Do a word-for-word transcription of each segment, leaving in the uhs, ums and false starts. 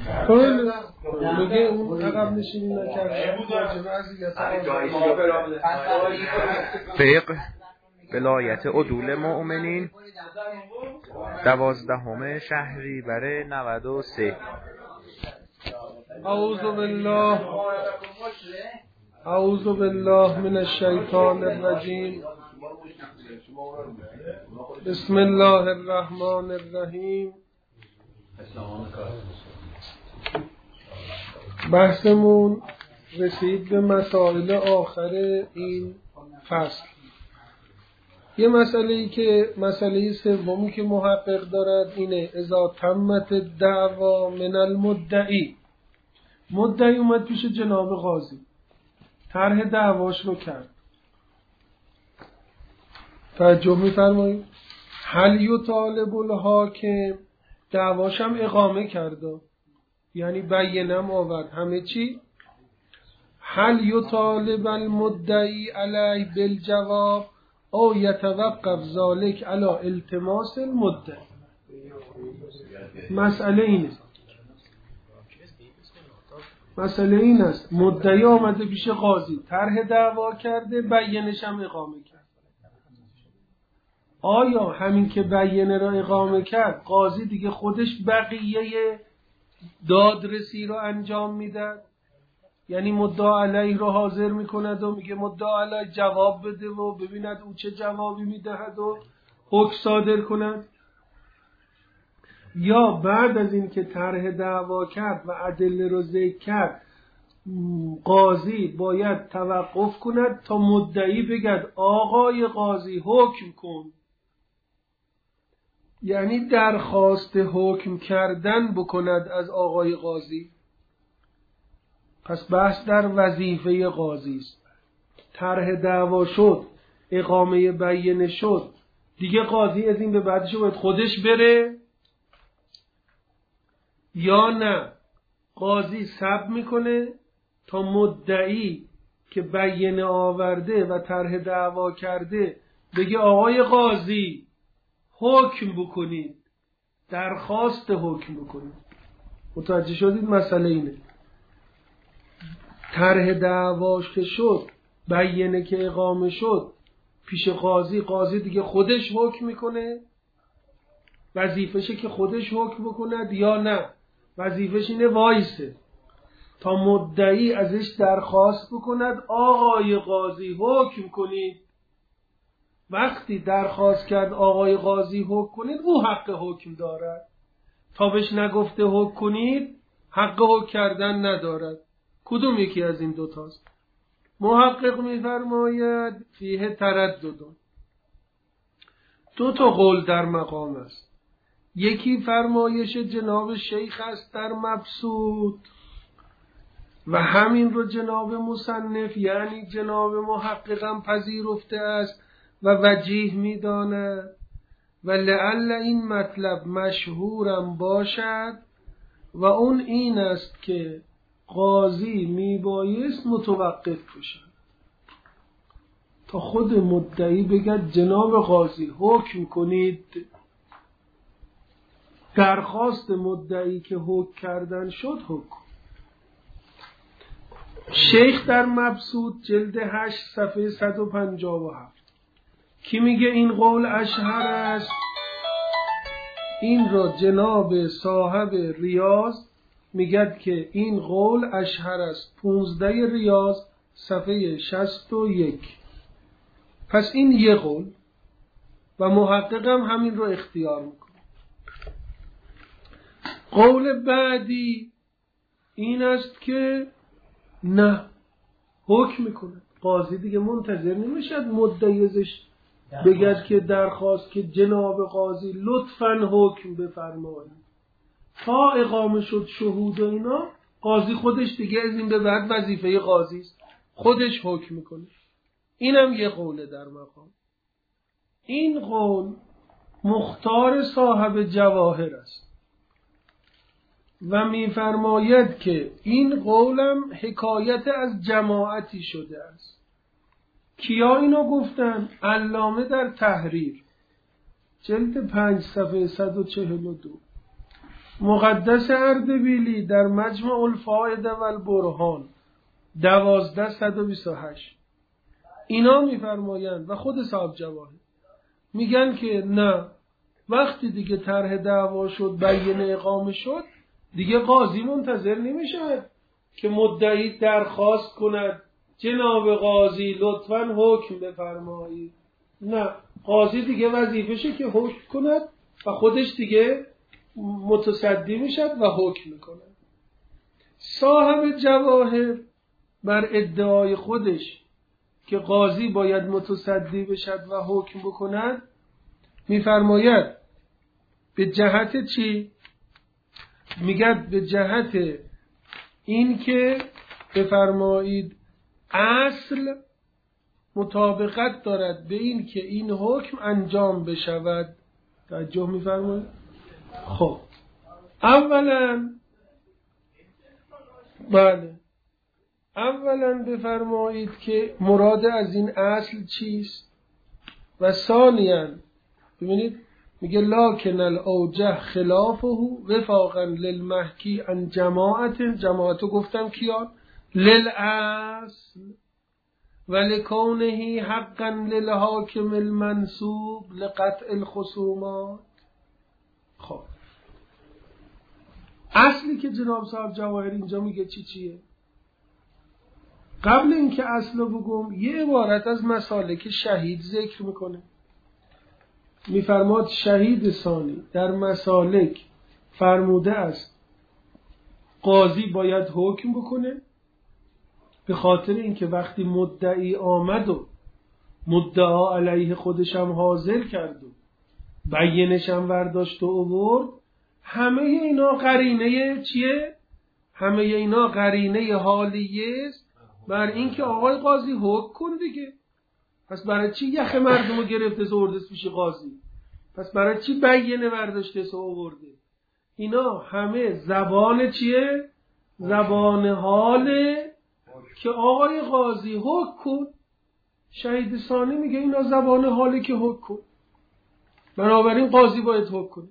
خیلی میگه اون عقب نشینی نکرده فقه ولایت عدول مؤمنین دوازدهم شهریور نود و سه. اعوذ بالله اعوذ بالله من الشیطان الرجیم. بسم الله الرحمن الرحیم. بحثمون رسید به مسائل آخر این فصل. یه مسئله ای که مسئله سومی که محقق دارد اینه اذا تمت الدعوا من المدعی. مدعی اومد پیش جناب قاضی، طرح دعواش رو کرد. توجه می‌فرمایید؟ هل یطالب الحاکم، دعواش هم اقامه کرده، یعنی بینم آورد همه چی. هل یطالب المدعی علی بالجواب او یتوقف ذلك علی التماس المدعی. مسئله اینه مسئله این است مدعی آمده پیش قاضی، طرح دعوا کرده، بینش هم اقامه کرد. آیا همین که بینه را اقامه کرد قاضی دیگه خودش بقیه دادرسی رو انجام میده؟ یعنی مدعا علیه رو حاضر میکند و میگه مدعا علیه جواب بده و ببیند او چه جوابی میدهد و حکم صادر کند؟ یا بعد از این که طرح دعوا کرد و ادله رو ذکر کرد قاضی باید توقف کند تا مدعی بگد آقای قاضی حکم کن، یعنی درخواست حکم کردن بکند از آقای قاضی. پس بحث در وظیفه قاضی است. طرح دعوا شد، اقامه بینه شد، دیگه قاضی از این به بعدش باید خودش بره یا نه قاضی صبر میکنه تا مدعی که بینه آورده و طرح دعوا کرده بگه آقای قاضی حکم بکنید، درخواست حکم بکنید. متوجه شدید؟ مسئله اینه. طرح دعواش که شد، بینه که اقامه شد پیش قاضی، قاضی دیگه خودش حکم میکنه، وظیفشه که خودش حکم بکند یا نه وظیفش اینه وایسه تا مدعی ازش درخواست بکند آقای قاضی حکم کنید. وقتی درخواست کرد آقای قاضی حکم کنید او حق حکم دارد، تا بهش نگفته حکم کنید حق حکم کردن ندارد. کدوم یکی از این دوتاست؟ محقق می‌فرماید فیه تردد. دو تا قول در مقام است. یکی فرمایش جناب شیخ است در مبسوط و همین رو جناب مصنف یعنی جناب محققم پذیرفته است و وجیه می‌داند و لعل این مطلب مشهورم باشد و اون این است که قاضی میبایست متوقف باشد تا خود مدعی بگد جناب قاضی حکم کنید. درخواست مدعی که حکم کردن شد حکم. شیخ در مبسوط جلد هشت صفحه صد و پنجاه و هفت کی میگه این قول اشهر است؟ این را جناب صاحب ریاض میگد که این قول اشهر است، پونزده ریاض صفحه شصت و یک. پس این یه قول و محققم همین رو اختیار میکنه. قول بعدی این است که نه حکم میکنه قاضی، دیگه منتظر نمیشد مدعی ازش بگد که درخواست که جناب قاضی لطفاً حکم بفرمایید. تا اقامه شد شهود و اینا قاضی خودش دیگه از این به بعد وظیفه قاضی است، خودش حکم میکنه. اینم یه قوله در مقام. این قول مختار صاحب جواهر است و میفرماید که این قولم حکایت از جماعتی شده است. کیا اینو گفتن؟ علامه در تحریر جلد پنج صفحه صد و چهل و دو. مقدس اردبیلی در مجمع الفائده و البرهان دوازده صد و بیست و هشت اینا میفرمایند و خود صاحب جواهر میگن که نه، وقتی دیگه طرح دعوا شد، بیانیه اقامه شد، دیگه قاضی منتظر نمیشه که مدعی درخواست کند جناب قاضی لطفاً حکم بفرمایید. نه، قاضی دیگه وظیفشه که حکم کند و خودش دیگه متصدی میشد و حکم میکند. صاحب جواهر بر ادعای خودش که قاضی باید متصدی بشد و حکم بکند میفرماید به جهت چی؟ میگد به جهت این که بفرمایید اصل مطابقت دارد به این که این حکم انجام بشود. توجه میفرمایید؟ خب اولا بله اولا بفرمایید که مراد از این اصل چیست و ثانیاً ببینید میگه لکن الاوجه خلافه وفاقا للمحکی عن جماعت جماعتو گفتم کیان للاصل ولکونه حقا للحاکم المنصوب لقطع الخصومات. خب اصلی که جناب صاحب جواهر اینجا میگه چی چیه؟ قبل اینکه اصلو بگم یه عبارت از مسالک شهید ذکر میکنه. میفرماد شهید ثانی در مسالک فرموده است قاضی باید حکم بکنه به خاطر اینکه وقتی مدعی آمد و مدعا علیه خودشم حاضر کرد و بیانشم برداشت و آورد، همه اینا قرینه چیه؟ همه اینا قرینه حالیه است بر اینکه آقای قاضی حکم کن دیگه. پس برای چی یخ مردمو گرفته زورده پیش قاضی؟ پس برای چی بیانه برداشته سو آورده؟ اینا همه زبان چیه؟ زبان حاله که آقای قاضی حکم کن. شهید ثانی میگه اینا زبان حاله که حکم کن، بنابراین قاضی باید حکم کنه.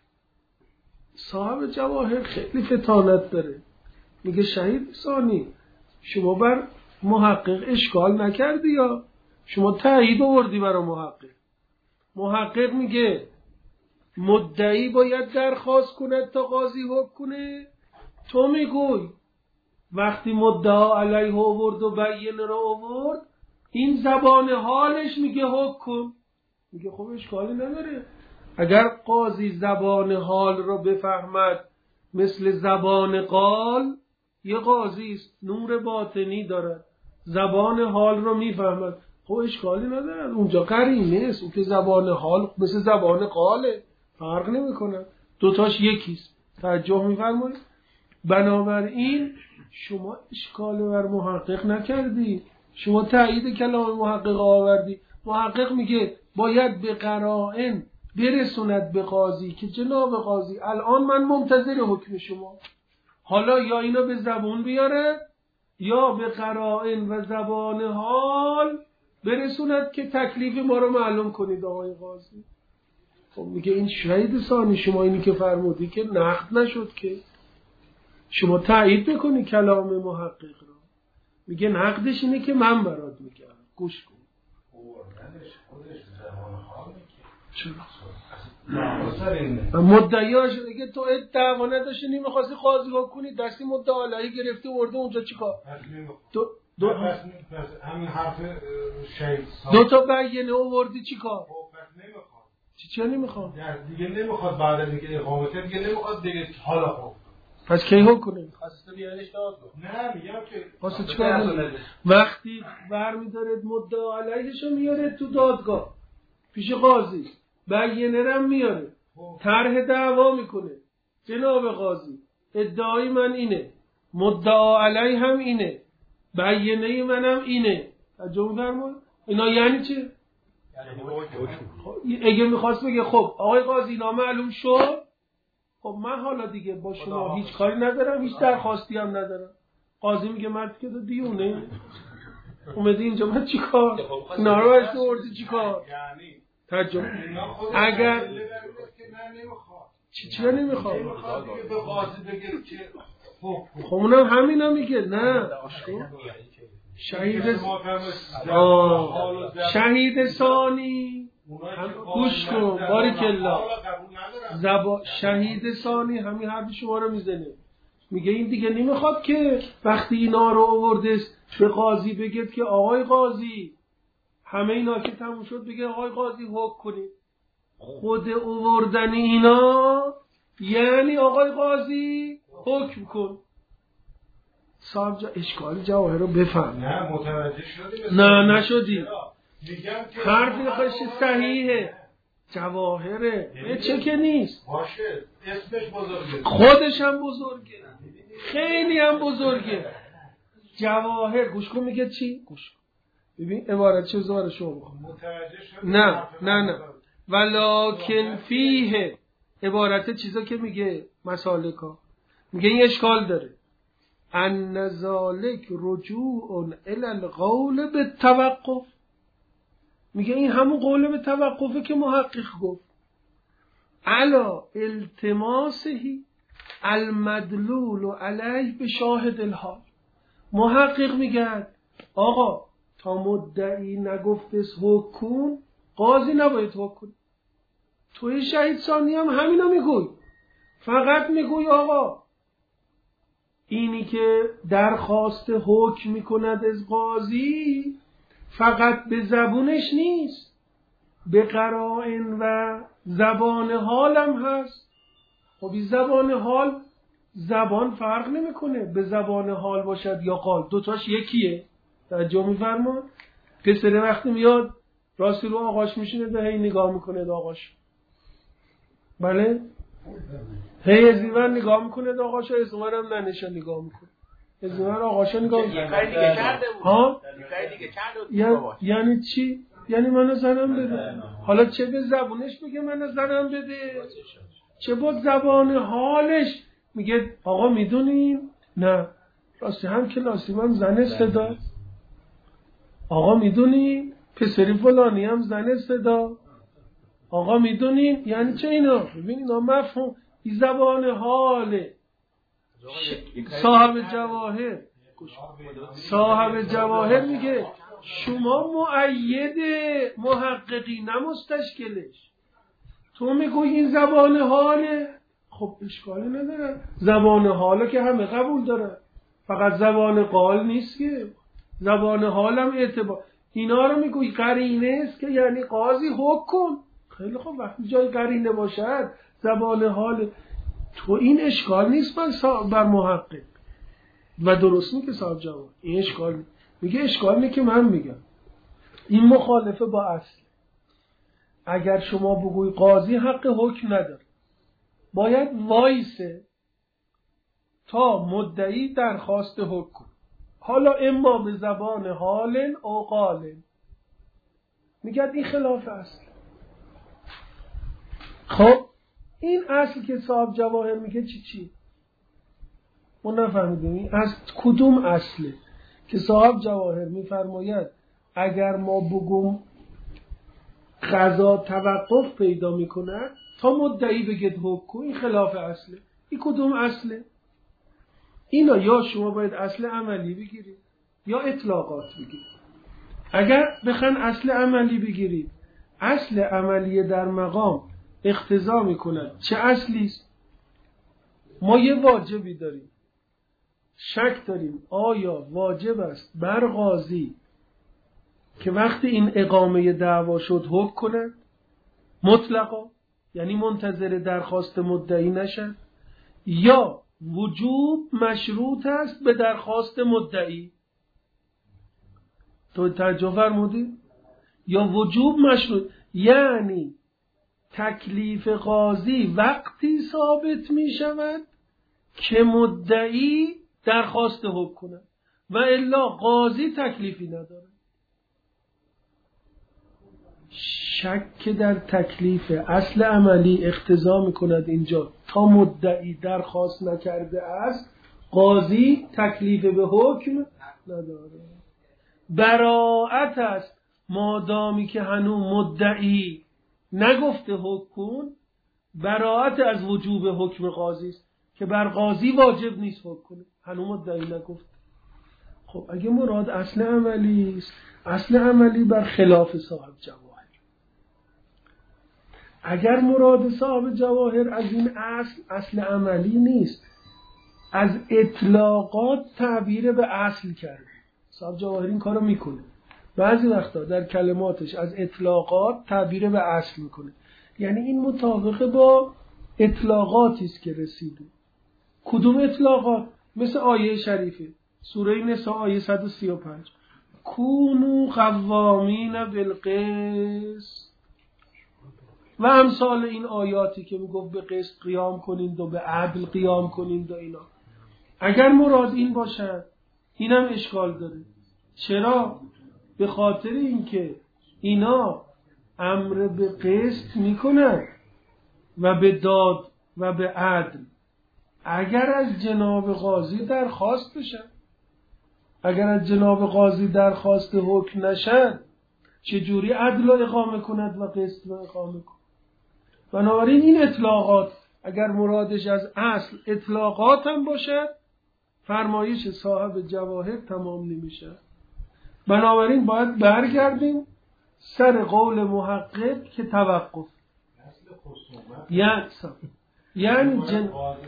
صاحب جواهر خیلی فطانت داره، میگه شهید ثانی شما بر محقق اشکال نکردی یا شما تایید آوردی برای محقق. محقق میگه مدعی باید درخواست کند تا قاضی حکم کنه، تو میگوی وقتی مدعا علیه آورد و بیانه را آورد این زبان حالش میگه حکم کن. میگه خب اشکالی نداره، اگر قاضی زبان حال را بفهمد مثل زبان قال، یه قاضی است نور باطنی دارد زبان حال را میفهمد، خب اشکالی نداره، اونجا قرینه است، اون که زبان حال مثل زبان قاله، فرق نمیکنه، دوتاش یکیست. توجه میفرمایید؟ بنابراین شما اشکال بر محقق نکردی، شما تایید کلام محقق آوردی. محقق میگه باید به قرائن برسوند به قاضی که جناب قاضی الان من منتظر حکم شما، حالا یا اینو به زبون بیاره یا به قرائن و زبان حال برسوند که تکلیف ما رو معلوم کنید آقای قاضی. خب میگه این شهید ثانی شما اینی که فرمودی که نقد نشد که، شما تایید بکنی کلام محقق رو. میگه نقدش اینه که من برات میگم گوش کن. چرا؟ مدعیاش دیگه تو دعوا نداشتی نمیخواستی قاضی حکم کنی، دستی مدعا علیه گرفتی ورده اونجا چیکار؟ دو دو همین حرف شهید دو تا بیانه آوردی چیکار؟ نمیخواد. چی چی نمیخواد؟ دیگه نمیخواد بعد از اینکه اقامه کرد دیگه نمیخواد دیگه حالا خوب. پس کی حکم کنه؟ خواسته بیانش داد. نه میگم که واسه چیکار؟ وقتی برمی‌دارید مدعا علیهشو میاره تو دادگاه پیش قاضی، بیانه رم میاره، طرح دعوا میکنه، جناب قاضی ادعای من اینه، مدعا علیه هم اینه، بیانه منم اینه. ترجمه فرمایید اینا یعنی چه؟ یعنی اگه میخواست بگه خب آقای قاضی اینا معلوم شد، خب من حالا دیگه با شما هیچ کاری ندارم، هیچ درخواستی هم ندارم. قاضی میگه مرد که دیونه اومدی اینجا من چی کار؟ اینا رو اشتوردی چی کار؟ ترجمه اگر چی چی نمیخواد؟ به قاضی بگه که خب اونم همینا میگه نه شهید آه شهید ثانی گوش کن بارک الله زبا شهید ثانی همین حرف شما رو میزنه، میگه این دیگه نمیخواد که وقتی اینا رو آورده به قاضی بگید که آقای قاضی همه اینا که تموم شد بگه آقای قاضی حکم کنید. خود آوردن اینا یعنی آقای قاضی حکم کن. صاحب جا اشکال جواهر رو بفهم. نه متوجه شدی؟ نه نشدی. میگم که حرفی خودش صحیحه، جواهره چه که نیست. باشه اسمش بزرگه، خودش هم بزرگه، خیلی هم بزرگه. جواهر گوش کن میگه چی؟ گوش کن ببین عبارت چه زوار شما بخون. متوجه شدی؟ نه نه نه ولکن فیه عبارت چیزا که میگه مسالکا میگه این اشکال داره. ان ذالک رجوع الی القول بالتوقف، میگه این همون قول به توقفه که محقق گفت. علا التماسه المدلول علیه به شاهد الحال. محقق میگه آقا تا مدعی نگفته حکم قاضی نباید حکم. توی شهید ثانی هم همینا میگوی، فقط میگوی آقا اینی که درخواست حکم میکند از قاضی فقط به زبونش نیست، به قرائن و زبان حال هم هست. خب این زبان حال زبان فرق نمیکنه، به زبان حال باشد یا قال، دوتاش یکیه. توجه میفرمان؟ پسره وقتی میاد راستی رو آقاش میشینه ده هی نگاه میکنه ده آقاش، بله هی ازیور نگاه میکنه ده آقاش، ازیور هم ننشه نگاه میکنه، ازیور آقاشا نگاه میکنه. یه کاری دیگه کرده بود ها؟ یه کاری دیگه کرده بود یعنی, بابا. یعنی چی؟ یعنی منو زنم بده. حالا چه به زبونش بگه منو زنم بده، چه با زبان حالش میگه آقا میدونیم نه راستی هم کلاسی من زن صدا، آقا میدونی پسری فلانی هم زن صدا، آقا میدونی یعنی چه اینا؟ ببین اینا مفهوم این زبان حاله. صاحب جواهر صاحب جواهر میگه شما مؤید محققی نمستشکلش، تو میگوی این زبان حاله. خب اشکالی نداره، زبان حاله که همه قبول داره، فقط زبان قال نیست که، زبان حالم اعتبار. اینا رو میگوی قرینه است که یعنی قاضی حکم کن. خیلی خوب وقتی جای قرینه باشد زبان حال تو این اشکال نیست بر, بر محقق و درست نیست که صاحب جواب این اشکال نیست. میگه اشکال نیست که من میگم این مخالفه با اصل. اگر شما بگوی قاضی حق حکم نداره، باید وایسه تا مدعی درخواست حکم، حالا اما به زبان حالن او قالن. میگه این خلاف اصل. خب این اصل که صاحب جواهر میگه چی چی؟ ما نفهمیدیم این اصل کدوم اصله که صاحب جواهر میفرماید اگر ما بگم قضا توقف پیدا میکنه تا مدعی بگید حکم، این خلاف اصله. این کدوم اصله؟ اینا یا شما باید اصل عملی بگیرید یا اطلاقات بگیرید. اگر بخواید اصل عملی بگیرید، اصل عملی در مقام اقتضا میکند چه اصلی است؟ ما یه واجبی داریم، شک داریم آیا واجب است بر قاضی که وقتی این اقامه دعوا شد حکم کند مطلقا، یعنی منتظر درخواست مدعی نشد، یا وجوب مشروط است به درخواست مدعی. تو توجه فرمودی؟ یا وجوب مشروط یعنی تکلیف قاضی وقتی ثابت می شود که مدعی درخواست حکم کند و الا قاضی تکلیفی نداره. شک در تکلیف اصل عملی اقتضا می کند اینجا تا مدعی درخواست نکرده است قاضی تکلیف به حکم نداره. براءت است مادامی که هنوز مدعی نگفته حکم، براءت از وجوب حکم قاضی است که بر قاضی واجب نیست حکم کنه. هنوز مدعی نگفت. خب اگه مراد اصل عملی است، اصل عملی بر خلاف صاحب جواهر. اگر مراد صاحب جواهر از این اصل اصل عملی نیست، از اطلاقات تعبیر به اصل کرده. صاحب جواهر این کارو میکنه. بعضی وقتا در کلماتش از اطلاقات تعبیر به اصل میکنه. یعنی این مطابق با اطلاقاتی است که رسیده. کدوم اطلاقات؟ مثل آیه شریفه سوره نساء آیه صد و سی و پنج کونوا قوامین بالقسط و امثال این آیاتی که میگفت به قسط قیام کنید و به عدل قیام کنید و اینا. اگر مراد این باشد اینم اشکال داره. چرا؟ به خاطر اینکه اینا امر به قسط میکنن و به داد و به عدل. اگر از جناب قاضی درخواست بشن، اگر از جناب قاضی درخواست حکم نشن، چجوری عدل رو اقامه کند و قسط رو اقامه کند؟ بنابراین این اطلاقات اگر مرادش از اصل اطلاقات هم باشد، فرمایش صاحب جواهر تمام نمیشه. بنابراین باید برگردیم سر قول محقق که توقف یعنی یعنی جن...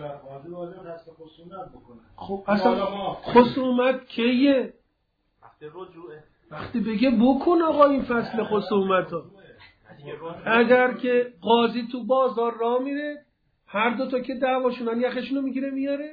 خب اصلا خصومت کیه؟ وقتی بگه بکن آقا این فصل خصومت ها. اگر که قاضی تو بازار راه میره، هر دو تا که دعواشونن یخشونو میگیره میاره،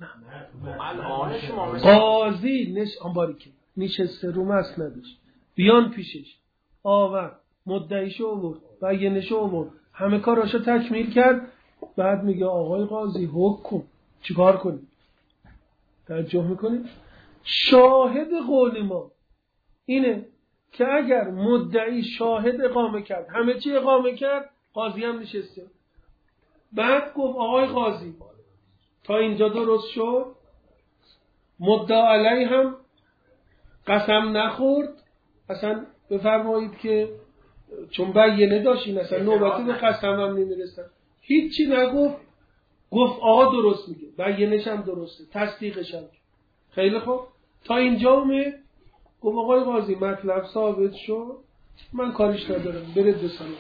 قاضی نش آنباری که نشسته رو مسندش، بیان پیشش آور مدعیشو آورد و یه نشو آورد، همه کاراشو تکمیل کرد، بعد میگه آقای قاضی حکم کن. چیکار کنی؟ توجه میکنی؟ شاهد قول ما اینه که اگر مدعی شاهد اقامه کرد، همه چی اقامه کرد، قاضی هم نشسته، بعد گفت آقای قاضی تا اینجا درست شد، مدعا علی هم قسم نخورد، اصلا بفرمایید که چون بیانه داشتین اصلا نوبتی به قسم هم نمیرسن، هیچی نگفت، گفت آقا درست میگه، بیانش هم درسته، تصدیقش هم. خیلی خوب، تا اینجا اومد گفت آقای قاضی مطلب ثابت شد، من کاریش ندارم، برید به سلام.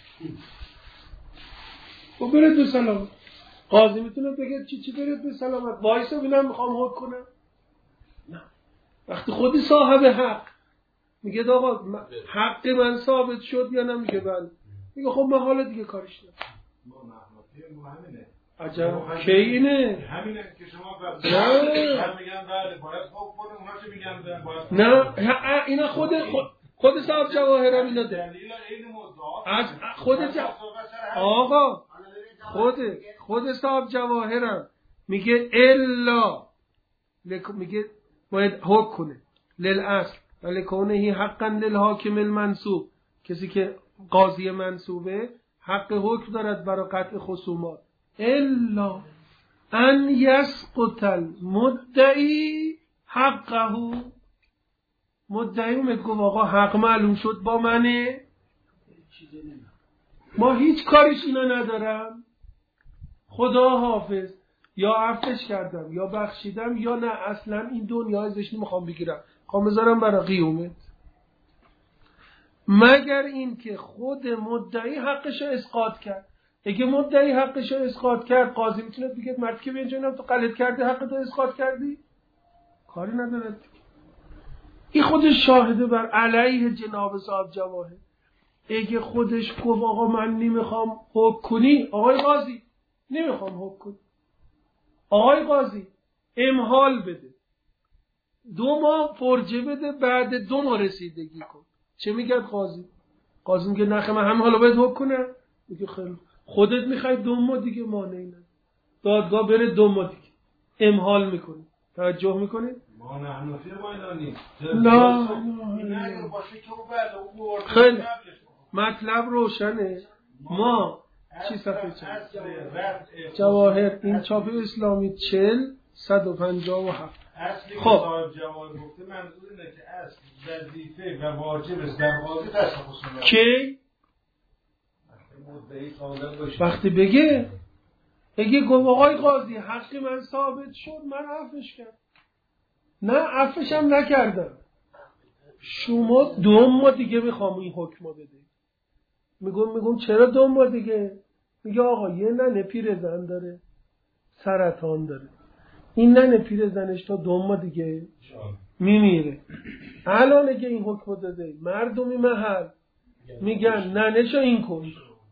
و برید به سلام. قاضی میتونه بگه چی چی برید به سلامت، وایسا ببینم میخوام حکم کنم. نه، وقتی خودی صاحب حق میگه آقا حق من ثابت شد یا نه، میگه بله، میگه خب من حالا دیگه کارش ندارم. عجب کی اینه؟ همینه که شما بعد میگن بله باید حکم کنه، اونا چه میگن باید نه اینا خود خود صاحب جواهر هم اینا ده دلیل این موضوع از خود آقا خود خود صاحب جواهر هم میگه الا میگه باید حکم کنه للاصل ولکونه حقا للحاکم المنصوب، کسی که قاضی منصوبه حق حکم دارد برای قطع خصومات، الا ان یسقط المدعی حقه. مدعی اومد گفت آقا حق معلوم شد با منه، ما هیچ کاریش اینا ندارم، خدا حافظ، یا عفوش کردم یا بخشیدم یا نه اصلا این دنیا ازش نمیخوام بگیرم، خوام بذارم برای قیامت. مگر این که خود مدعی حقش اسقاط کرد. اگه مدعی حقش اسقاط کرد، قاضی میتونه بگه مرد که به اینجا تو غلط کردی، حقت اسقاط کردی، کاری نداره. این خودش شاهده بر علیه جناب صاحب جواهر. اگه خودش گفت آقا من نمیخوام حکم کنی، آقای قاضی نمیخوام حکم کنی، آقای قاضی امهال بده، دو ماه فرجه بده، بعد دو ماه رسیدگی کن. چه میگه قاضی؟ قاضی میگه نخه من هم حالا باید حکم کنم. میگه خیلی خودت میخوای دو ماه دیگه مانعی نداره، دادگاه بره دو ماه دیگه امهال میکنه. توجه میکنید؟ ما نه حنفی ما نیست. نه خیلی مطلب روشنه. ما چی صفحه چند؟ جواهر این چاپ اسلامی چل صد و پنجاه و هفت. اصلی که صاحب جواهر گفته منظور اینه که اصل وظیفه و واجب است در قاضی قصد خصومت. کی؟ وقتی بگه اگه گفت آقای قاضی حقی من ثابت شد من عفوش کردم، نه عفوش هم نکردم، شما دو ماه دیگه میخوام این حکم بده. میگم میگم چرا دو ماه دیگه؟ میگه آقا یه ننه پیرزن داره سرطان داره، این ننه پیرزنش تا دو ماه دیگه میمیره. الان اگه این حکم داده مردمی محل میگن ننهشو این کن،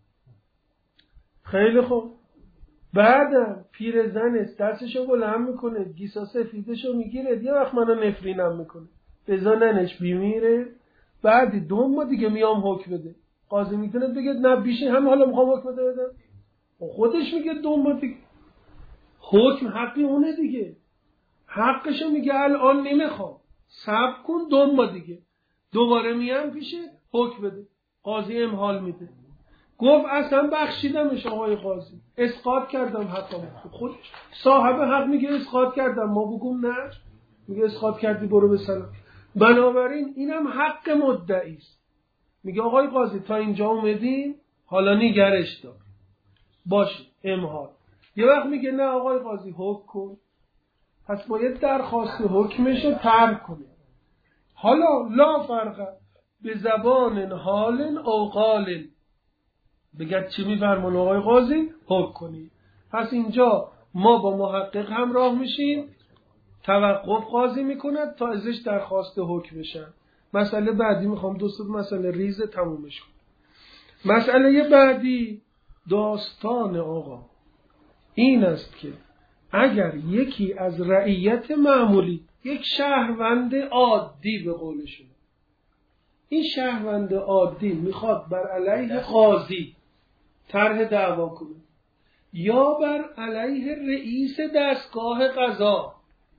خیلی خوب، بعدم پیرزنش دستشو بلند میکنه گیسا سفیدشو میگیره یه وقت منو نفرینم میکنه بذار ننش بیمیره، بعد دو ماه دیگه میام حکم بده. قاضی میتونه بگه نه بیشه هم حالا میخوام حکم بده بدم، خودش میگه دو ماه دیگه، حکم حقی اونه دیگه، حقشو میگه الان نمیخوام صبر کن دو ماه دیگه، دوباره میام پیشه حکم بده، قاضی امحال میده. گفت اصلا بخشیدمش آقای قاضی، اسقاط کردم حقم. خودش صاحب حق میگه اسقاط کردم، ما بگم نه، میگه اسقاط کردی برو به سلام. بنابراین اینم حق مدعی است. میگه آقای قاضی تا اینجا اومدیم حالا نگرش دار باشه امحال. یه وقت میگه نه آقای قاضی حکم کن، پس باید درخواست حکمش رو ترک کنه. حالا لا فرق به زبان حال او قال، بگه چی میفرمان آقای قاضی حکم کنی. پس اینجا ما با محقق همراه میشیم، توقف قاضی میکند تا ازش درخواست حکم بشن. مسئله بعدی میخوام دوست مسئله ریز تمومش کنم. مسئله بعدی داستان آقا این است که اگر یکی از رعیت معمولی، یک شهروند عادی به قولشون، این شهروند عادی میخواد بر علیه قاضی طرح دعوا کنه یا بر علیه رئیس دستگاه قضا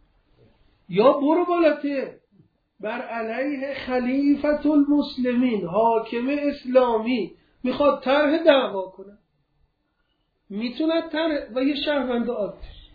یا برو بالاتر بر علیه خلیفة المسلمین حاکم اسلامی میخواد طرح دعوا کنه، میتونه طرح و یه شهروند عادی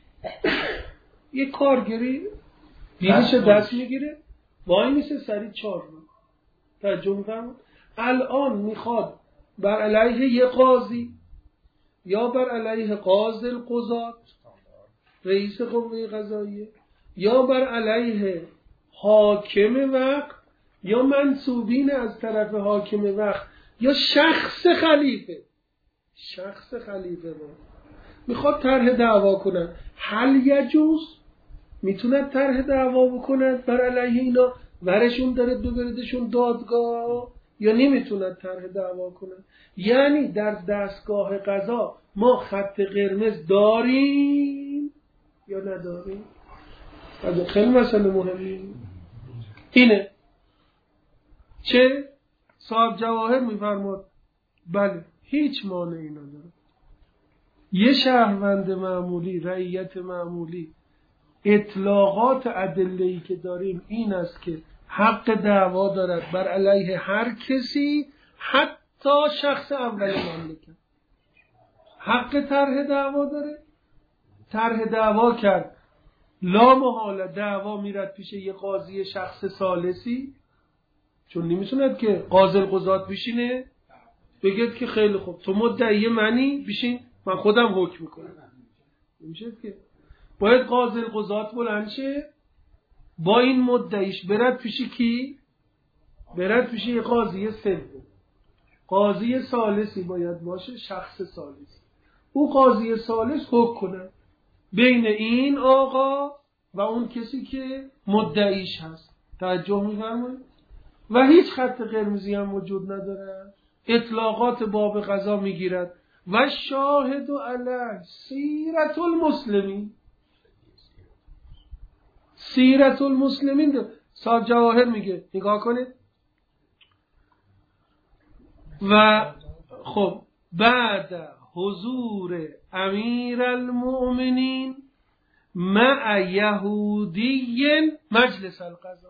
یه کارگری بیرش دست میگیره وای میسه سری چار رو ترجمه فرمود. الان میخواد بر علیه یه قاضی یا بر علیه قاضی القضات رئیس قوه قضاییه یا بر علیه حاکم وقت یا منصوبین از طرف حاکم وقت یا شخص خلیفه، شخص خلیفه با میخواد طرح دعوا کنن. هل یجوز میتونه طرح دعوا بکنن بر علیه اینا ورشون داره ببردشون دادگاه یا نمیتونه طرح دعوا کنن؟ یعنی در دستگاه قضا ما خط قرمز داریم یا نداریم؟ خیلی مسئله مهمی اینه. چه؟ صاحب جواهر میفرماد بله هیچ مانعی نداره. یه شهروند معمولی، رعیت معمولی، اطلاقات ادله‌ای که داریم این است که حق دعوا دارد بر علیه هر کسی، حتی شخص اول مملکت. حق طرح دعوا داره، طرح دعوا کرد لا محاله دعوا میرد پیش یه قاضی شخص ثالثی، چون نمیتوند که قاضی القضات بشینه بگید که خیلی خوب تو مدعی منی بشین من خودم حکم میکنم، نمیشه که باید قاضی القضات بلند شه با این مدعیش برد پیش کی؟ برد پیش یه قاضی سوم، قاضی ثالثی باید باشه، شخص ثالثی. او قاضی ثالث حکم کنه بین این آقا و اون کسی که مدعیش هست. توجه می‌فرمایید؟ و هیچ خط قرمزی هم وجود نداره، اطلاقات باب قضا میگیرد. و شاهد علی سیرت المسلمین، سیرت المسلمین صاحب جواهر میگه نگاه کنید. و خب بعد حضور امیر المؤمنین مع یهودی مجلس القضا،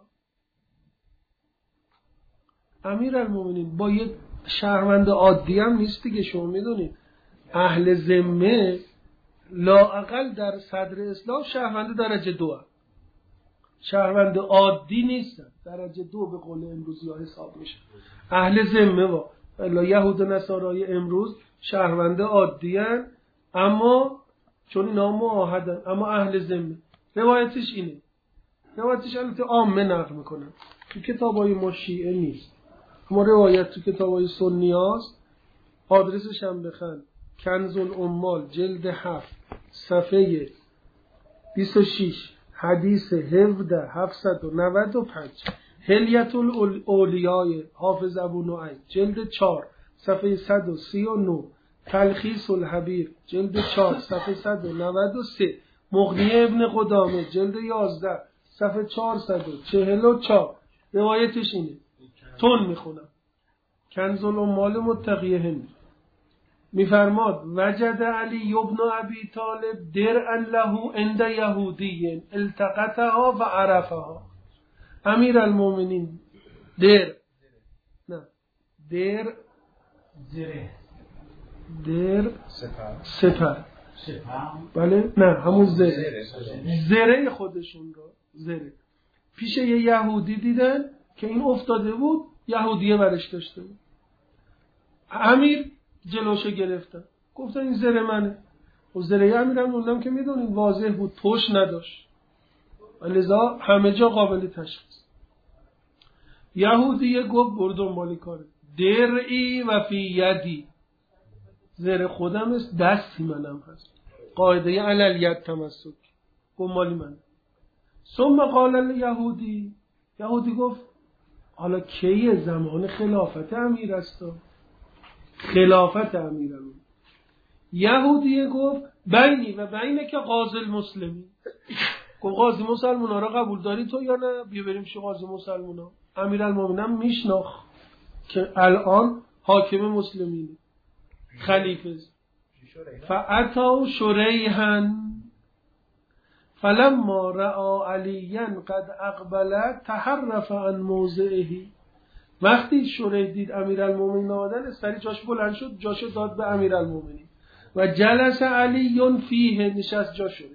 امیر المؤمنین با یک شهروند عادی هم نیست دیگه، شما میدونید اهل ذمه لااقل در صدر اسلام شهروند درجه دو هم. شهروند عادی نیستن، درجه دو به قول امروزی ها حساب میشه. اهل ذمه با الا یهود و نصارای امروز شهرونده عادیان، اما چون اینا معاهدن، اما اهل ذمه. روایتش اینه. روایتش البته عامه نقل میکنن، تو کتابای ما شیعه نیست، اما روایت تو کتابای سنی هاست. آدرسش هم بخن، کنز العمال جلد هفت صفحه بیست و شش حدیث هفده هفتصد و نود و پنج. حلیت الاولیاء حافظ ابو نعیم جلد چهار صفحه صد و سی و نه. تلخیص الحبیر جلد چهار صفحه صد و نود و سه. مغنی ابن قدامه جلد یازده صفحه چهارصد و چهل و چهار. روایتش اینه، تون میخونم. کنز العمال متقی هند میفرماد وجد علی ابن ابی طالب درعا له عند یهودی التقطها و عرفها. امیر المومنین در نه در زره در سپر سپر سپر بله نه همون زره زره خودشون رو زره پیش یه یهودی دیدن که این افتاده بود، یهودیه برش داشته بود. امیر جلوشو گرفتن، گفتن این زره منه. و زره امیرم موندم که میدونین واضح بود، توش نداشت و لذا همه جا قابل تشخیص. یهودیه گفت برو دنبال کاره. درعی و فی یدی، زره خودم است، دستی منم هست. قاعده علل ید تمسک، گفت مالی منه. ثم قال الیهودی، یهودی گفت حالا کیه؟ زمان خلافت امیر است. خلافت امیر امیر. یهودی گفت بینی و بینه که قاضی المسلمین. گفت قاضی مسلمان ها را قبول داری تو یا نه؟ بیا بریم شو قاضی مسلمان ها. امیر المومنین میشناخت که الان حاکم مسلمینه، خلیفه. فاتا شریحا فلما رأى علیا قد اقبل تحرف عن موضعه. وقتی شریح دید امیرالمومنین آمدن، سری جاش بلند شد، جاشو داد به امیرالمومنین و جلس علی فیه، نشست جا شریح.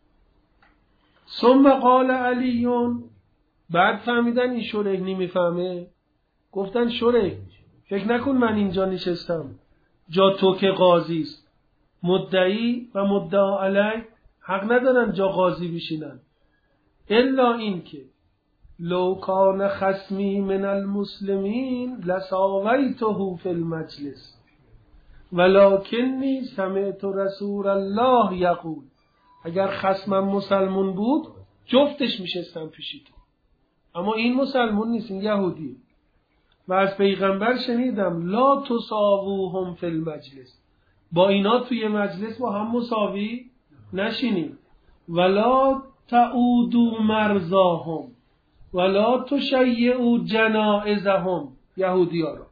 ثم قال علی، بعد فهمیدن این شریح نمیفهمه، گفتن شریح فکر نکن من اینجا نشستم جا تو که قاضی است، مدعی و مدعا علی حق ندارن جا قاضی بشینن، الا این که لو کان خصمی من المسلمین لساویته فی المجلس ولکنی سمعت رسول الله یقول. اگر خصمم مسلمون بود جفتش میشستم پیشی تو، اما این مسلمون نیست، این یهودیه. و از پیغمبر شنیدم لا تساووهم فی المجلس، با اینا توی مجلس با هم مساوی نشینیم. ولا تعودوا مرضاهم ولا تشیعوا جنائزهم، یهودی ها را،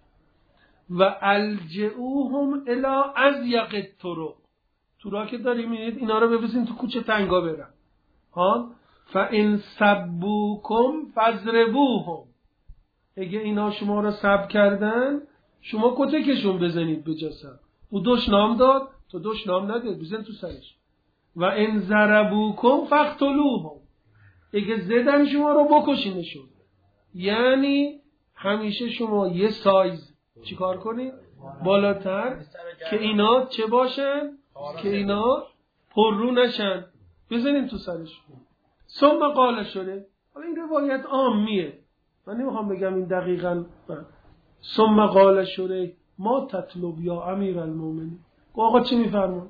و الجئوهم الی اضیق الطرق. تو را که داریم میدید اینا رو بفرستین تو کوچه تنگا برن. ها فان سبوکم فضربوهم، اگه اینا شما را سب کردن شما کتکشون بزنید به جسد. او دشنام داد تو دشنام نده، بزن تو سرش. و ان ضربوکم فاقتلوهم، اگه زدن شما رو بکشینشون. یعنی همیشه شما یه سایز چیکار کنید بالاتر که اینا چه باشن، که اینا پررو نشن، بزنین تو سرشون. ثم قال شده، حالا این روایت عامیه، من نمیخوام بگم این دقیقاً. ثم قال شده ما تطلب یا امیر المومنین. آقا چی میفرمون؟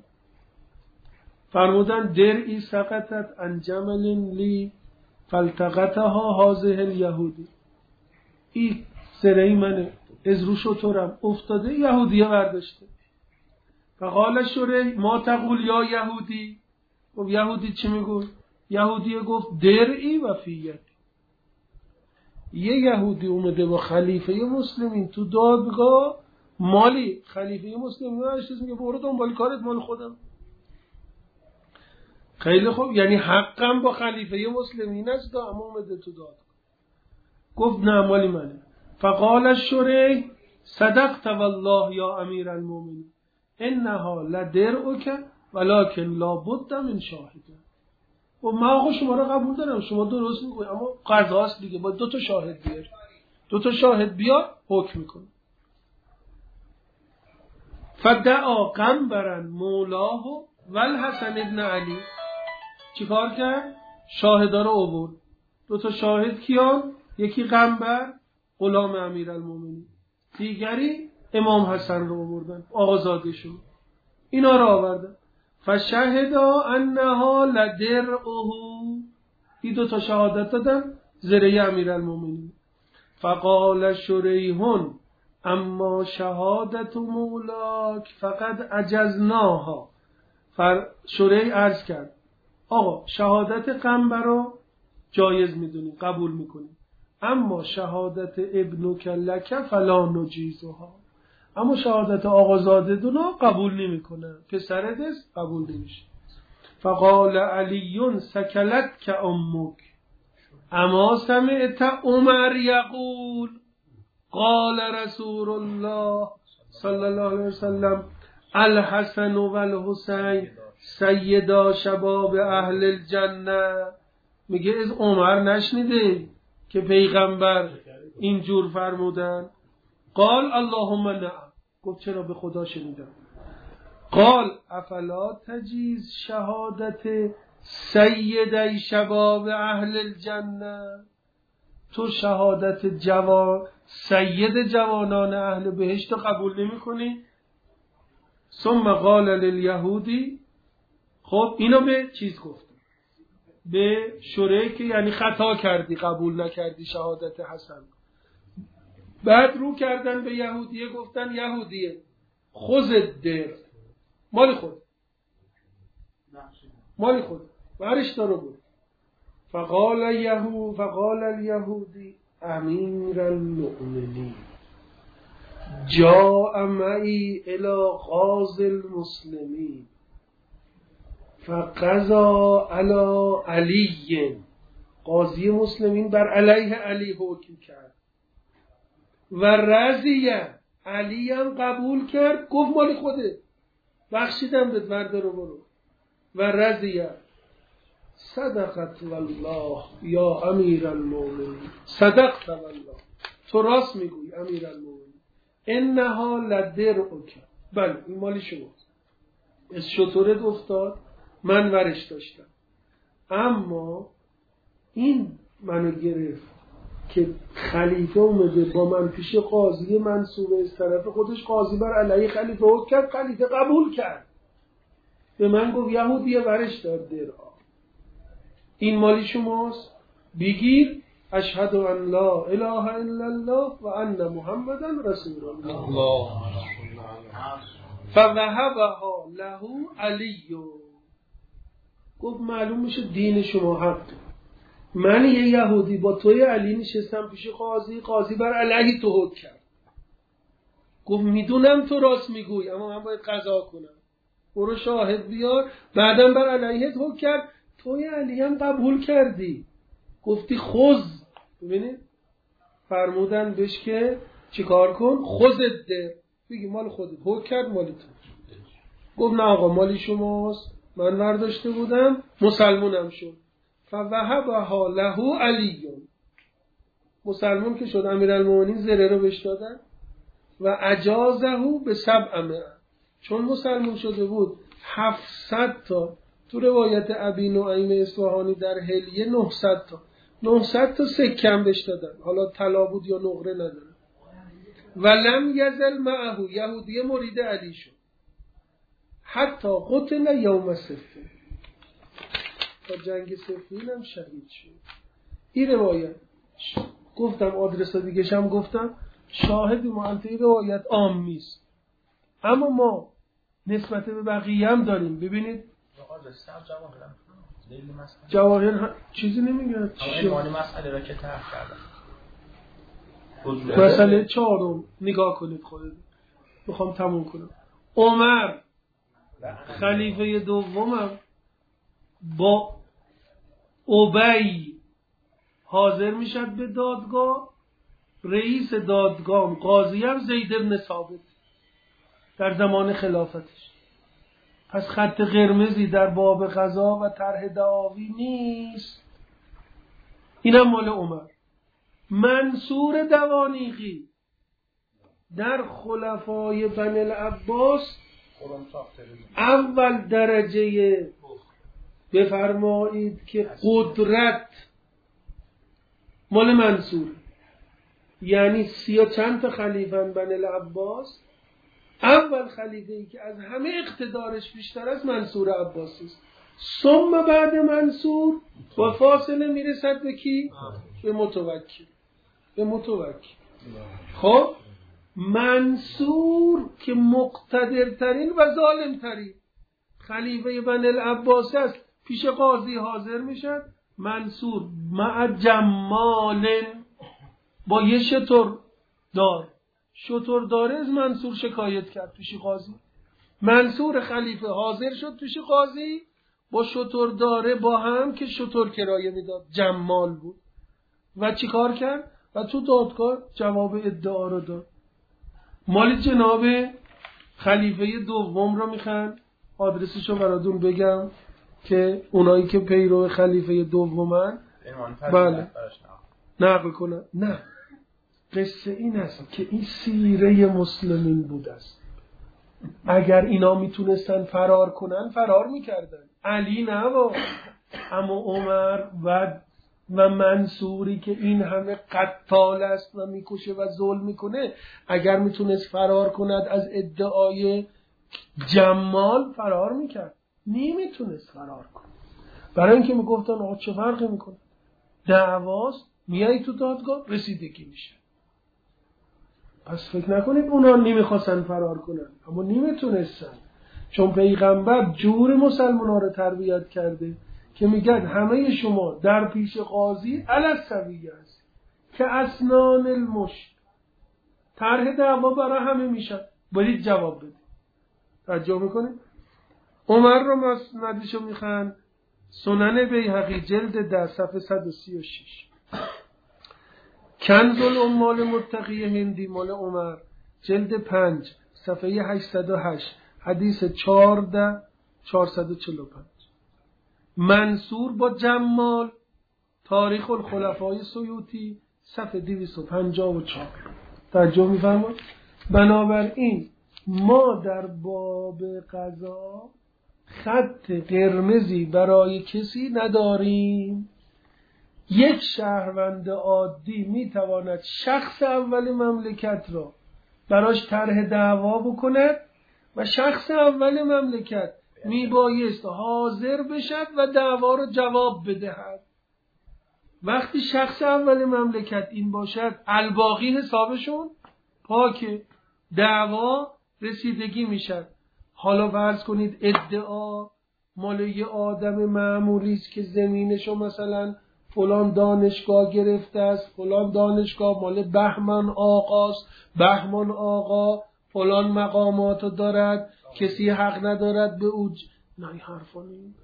فرمودن درعی سقطت عن جمل لی فالتقطها هذه الیهودی. این سرهی منه، از رو شطورم افتاده، یهودیه برداشته. فقال شریح ما تقول یا یهودی. گفت یهودی چی میگوی؟ یهودیه گفت درعی و فیت. یه یهودی اومده با خلیفه مسلمین تو دادگاه، مالی خلیفه مسلمین رو اشتیز میگه برو دنبال کارت، مال خودم. خیلی خوب، یعنی حقم با خلیفه مسلمین است، اما اومده تو دادگاه. گفت نه مالی منه. فقال الشریح صدقت والله یا امیر المومنین انها لدرعک ولکن لا بد من شاهد. و ما آقا شما را قبول دارم، شما درست میگوید، اما قضاست دیگه، باید دو تا شاهد بیار، دو تا شاهد بیار حکم میکنه. فدعا قنبرا مولاه و الحسن ابن علی. چیکار کرد؟ شاهدا رو آورد. دو تا شاهد کیان؟ یکی قنبر غلام امیرالمومنین، دیگری امام حسن رو آوردن آزادشون. اینا رو آوردن. فشهدا انها لدرعه، این دو تا شهادت دادن زره امیرالمومنین. فقال شریحون اما شهادت مولاک فقد عجزناها. شریح عرض کرد آقا شهادت قنبر رو جایز میدونیم، قبول میکنیم، اما شهادت ابنک لک فلا نجیزها، اما شهادت آقازاده دونا قبول نمیکنه، پسرت است قبول نمیشه. فقال علی سکلت که امک اما سمعت عمر یقول قال رسول الله صلی الله علیه وسلم الحسن و الحسین سیدا شباب اهل الجنه. میگه از عمر نشنیده که پیغمبر اینجور فرمودن؟ قال اللهم نعم. گفت چرا به خدا شنیدم. قال افلا تجیز شهادت سیدی شباب اهل الجنه، تو شهادت جوان سید جوانان اهل بهشت قبول نمی کنی؟ ثم قال للیهودی، خب اینو به چیز گفت، به شریح که یعنی خطا کردی قبول نکردی شهادت حسن. بعد رو کردن به یهودیه گفتن یهودیه خوزد در مال خود مال خود برش دارو بود. فقال یهود فقال الیهودی امیر المؤمنین جاء معی الى قاضی المسلمین فقضا علی علی، قاضی مسلمین بر علیه علی حکم کرد و رضیه، علی هم قبول کرد، گفت مال خوده بخشیدم بهت ورده رو برو. و رضیه صدقت والله یا امیر المؤمنین، صدقت والله تو راست میگوی امیر المؤمنین، انها لدرعک، بله این مالی شما، از شطورت افتاد من ورش داشتم، اما این منو گرفت که خلیفه اومده با من پیش قاضی منصوبه از طرف خودش، قاضی بر علیه خلیفه حکم کرد، خلیفه قبول کرد، به من گفت یهودیه ورش دار درها، این مالی شماست، بگیر اشهد ان لا اله الا الله و ان محمدا رسول الله. فوهبها له علی، گفت معلوم میشه دین شما حق، من یه یهودی با توی علی نشستم پیش قاضی، قاضی بر علیه تو حکم کرد، گفت میدونم تو راست میگوی اما من باید قضا کنم، برو شاهد بیار، بعدم بر علیه حکم کرد، توی علی هم قبول کردی، گفتی خوز. ببینید فرمودن بهش که چیکار کن؟ خوزت در، بگی مال خودت، حکم کرد مال تو. گفت نه آقا مالی شماست، من برداشته بودم، مسلمونم شد. فوهبها له علی، مسلمون که شد امیرالمومنین زره رو بهش دادن و اجازه به سبع، چون مسلمون شده بود هفتصد تا، تو روایت ابی نعیم اصفهانی در حلیه نهصد تا نهصد تا سکم بهش دادن، حالا طلا بود یا نقره نداره. و لم یزل معه، یهودی مرید علی شد حتی قتل یوم صفین، تا جنگ صفین هم شهید شد. این روایت گفتم آدرس دیگه هم گفتم، شاهدی ما انت این روایت عامیست، اما ما نسبت به بقیه هم داریم. ببینید جواهر چیزی نمیگه، ایمانی مسئله را که طرح کردن، مسئله چهارم نگاه کنید خودت، میخوام تموم کنم. عمر خلیفه دومم با ابی حاضر میشد به دادگاه، رئیس دادگاه قاضی هم زید بن ثابت در زمان خلافتش. پس خط قرمزی در باب قضا و طرح دعاوی نیست. اینم مال عمر. منصور دوانیقی در خلفای بنی العباس اول درجه بفرمایید که قدرت مال منصور، یعنی سی و چند تا خلیفه بنی العباس، اول خلیفه‌ای که از همه اقتدارش بیشتر از منصور عباسی است. ثم بعد منصور با فاصله میرسد به کی؟ به متوکل. به متوکل. خب منصور که مقتدرترین و ظالمترین خلیفه بنی العباس است، پیش قاضی حاضر میشد. منصور مع جمال با یه شتر دار شتر داره از منصور شکایت کرد پیش قاضی. منصور خلیفه حاضر شد پیش قاضی با شتر داره با هم که شتر کرایه میداد، جمال بود. و چی کار کرد؟ و تو دادگاه جواب ادعا رو داد. مال جناب خلیفه دوم رو میخوان آدرسشو براتون بگم که اونایی که پیرو خلیفه دومن بله نقل کنن. نه، قصه این است که این سیره مسلمین بود است. اگر اینا میتونستن فرار کنن فرار میکردن. علی نه و اما عمر و و منصوری که این همه قتال است و میکشه و ظلم میکنه، اگر میتونست فرار کند از ادعای جمال فرار میکرد. نمیتونست فرار کنه، برای اینکه میگفتن آقا چه فرقی میکنه، دعواست، میای تو دادگاه رسیدگی میشه. پس فکر نکنید اونا نمیخواستن فرار کنن، اما نمیتونستن، چون پیغمبر جور مسلمان ها رو تربیت کرده که میگن همه شما در پیش قاضی علی السویه است که اسنان المشت، طرح دعوا برای همه میشن، برید جواب بدید. توجه میکنید؟ عمر رو مسندشو میخوان سنن بیهقی جلد ده صفحه صد و سی و شش. کنز الاموال متقی هندی مال عمر جلد پنج صفحه هشتصد و هشت حدیث چهارده چهارصد و چهل و پنج. منصور با جمال تاریخ الخلفای سیوطی صفحه دویست و پنجاه و چهار. توجه می‌فرمایید؟ بنابراین ما در باب قضا خط قرمزی برای کسی نداریم. یک شهروند عادی میتواند شخص اول مملکت را براش طرح دعوا بکند و شخص اول مملکت میبایست حاضر بشد و دعوا را جواب بدهد. وقتی شخص اول مملکت این باشد، الباقی حسابشون پاکه، دعوا رسیدگی میشد. حالا فرض کنید ادعا مال یه آدم معمولی است که زمینشو مثلا فلان دانشگاه گرفته است، فلان دانشگاه مال بهمن آقاست، بهمن آقا فلان مقاماتو دارد، کسی حق ندارد به او ج... نه این حرفا نیست.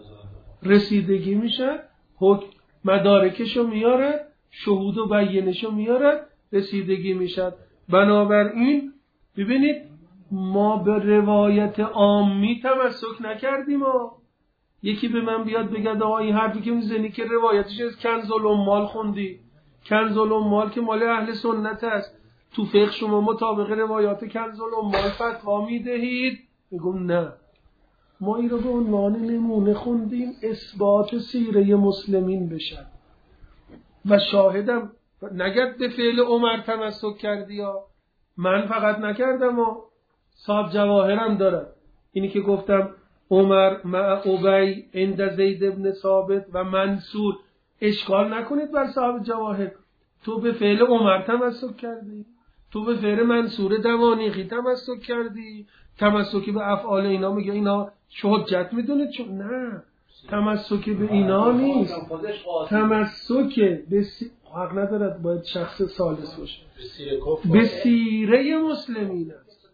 رسیدگی میشه، حکم مدارکشو میارد، شهود و بیانشو میارد، رسیدگی میشه. بنابراین ببینید ما به روایت عامی تمسک نکردیم. ما یکی به من بیاد بگه آقا این حرفی که میزنی که روایتش از کنز الاموال خوندی، کنز الاموال که مال اهل سنت است، تو فقه شما مطابق روایات کنز الاموال فتوا میدهید؟ میگم نه، ما این رو به عنوان نمونه خوندیم اثبات سیره مسلمین بشن. و شاهدم نگد به فعل عمر تمسک کردی یا من فقط نکردم و صاحب جواهرم دارد. اینی که گفتم عمر مع ابی عند زید ابن ثابت و منصور، اشکال نکنید بر صاحب جواهر. تو به فعل عمر تمسک کردی، تو به فعل منصور دوانیقی تمسک کردی، تمسکی به افعال اینا میگه اینا حجت میدونید؟ چون نه، تمسکی به اینا نیست، تمسک به سی... حق ندارد، باید شخص ثالث باشه، به سیره مسلمین است.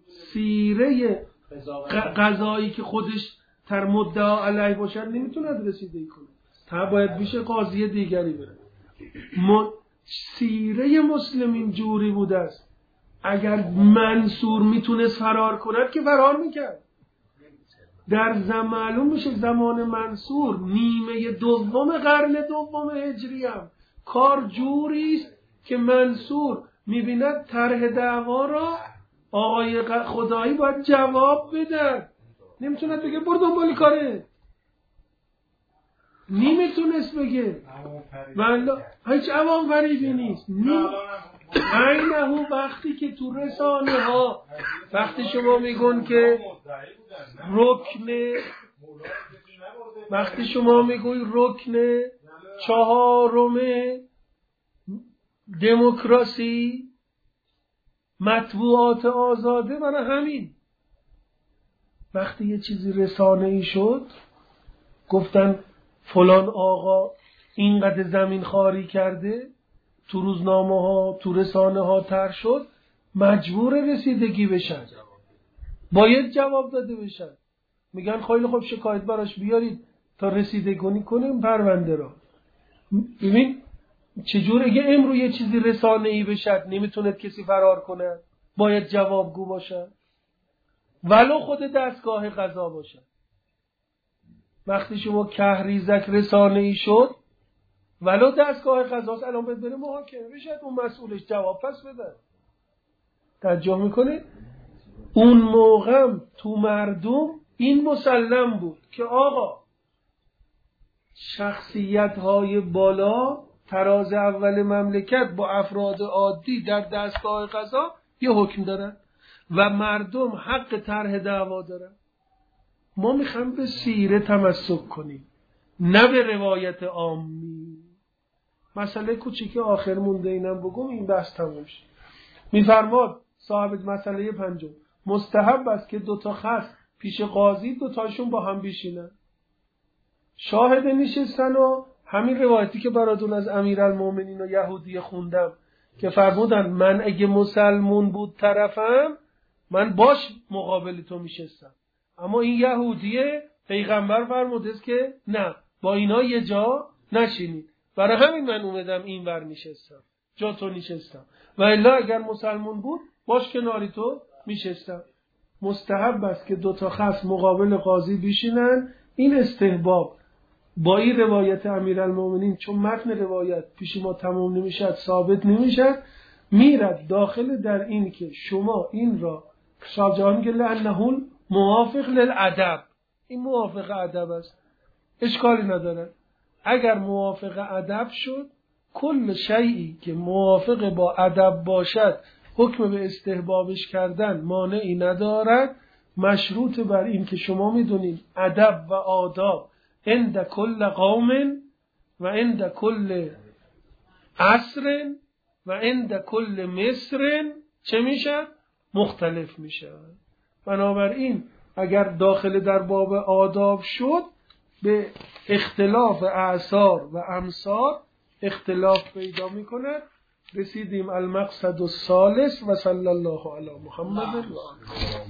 سیره قضایی که خودش تر مدعا علیه باشد نمیتوند رسیدگی کنه، تا باید بیش قاضی دیگری بره. م... سیره مسلمین جوری بوده است اگر منصور میتونست فرار کند که فرار میکرد. در زمان معلوم میشه زمان منصور نیمه دوم قرن دوم هجری هم کار جوری است که منصور میبیند طرح دعوا را آقای خدایی باید جواب بدن. نمیتوند بگه برو دنبال کاره، نمیتونست بگه والله هیچ عوام غریبی نیست. اینه وقتی که تو رسانه ها وقتی شما میگن که رکن وقتی شما میگوی رکن چهارم دموکراسی مطبوعات آزاده، برای همین وقتی یه چیزی رسانه ای شد گفتن فلان آقا اینقدر زمین خاری کرده، تو روزنامه ها تو رسانه ها تر شد، مجبور رسیدگی بشن، باید جواب داده بشن. میگن خیلی خوب شکایت براش بیارید تا رسیدگی کنیم پرونده را. ببین چجور اگه امرو یه چیزی رسانه ای بشد نمیتونه کسی فرار کنه، باید جوابگو باشه ولو خود دستگاه قضا باشه. وقتی شما کهریزک رسانه ای شد ولو دستگاه قضاست، الان باید بره محاکمه بشد، اون مسئولش جواب پس بده. توجه میکنه؟ اون موقع تو مردم این مسلم بود که آقا شخصیت های بالا تراز اول مملکت با افراد عادی در دستگاه قضا یه حکم دارن و مردم حق طرح دعوا دارن. ما میخوایم به سیره تمسک کنیم نه به روایت عامی. مسئله کوچیک آخر مونده اینم بگم این بحث تموم شه. میفرماد صاحب مسئله پنجم مستحب است که دوتا خصم پیش قاضی دوتاشون با هم بشینن شاهد نشستن و همین روایتی که براتون از امیرالمومنین و یهودی خوندم که فرمودن من اگه مسلمون بود طرفم من باش مقابل تو میشستم، اما این یهودیه پیغمبر فرموده است که نه با اینا یه جا نشینید، برای همین من اومدم این ور نشستم جا تو نشستم و الا اگر مسلمون بود باش کناری تو میشستم. مستحب است که دوتا خصم مقابل قاضی بشینن. این استحباب با این روایت امیرالمومنین چون متن روایت پیش ما تمام نمیشد ثابت نمیشد میرد داخل در این که شما این را شاجان که لعنه موافق للادب، این موافق ادب است اشکالی نداره. اگر موافق ادب شد کل شیئی که موافق با ادب باشد حکم به استحبابش کردن مانعی ندارد، مشروط بر این که شما میدونید ادب و آداب عند کل قوم و عند کل عصر و عند کل مصر چه میشه؟ مختلف میشه. بنابراین اگر داخل در باب آداب شد به اختلاف اعصار و امصار اختلاف پیدا میکنه. رسیدیم المقصد الثالث و صلی الله علی محمد و آله.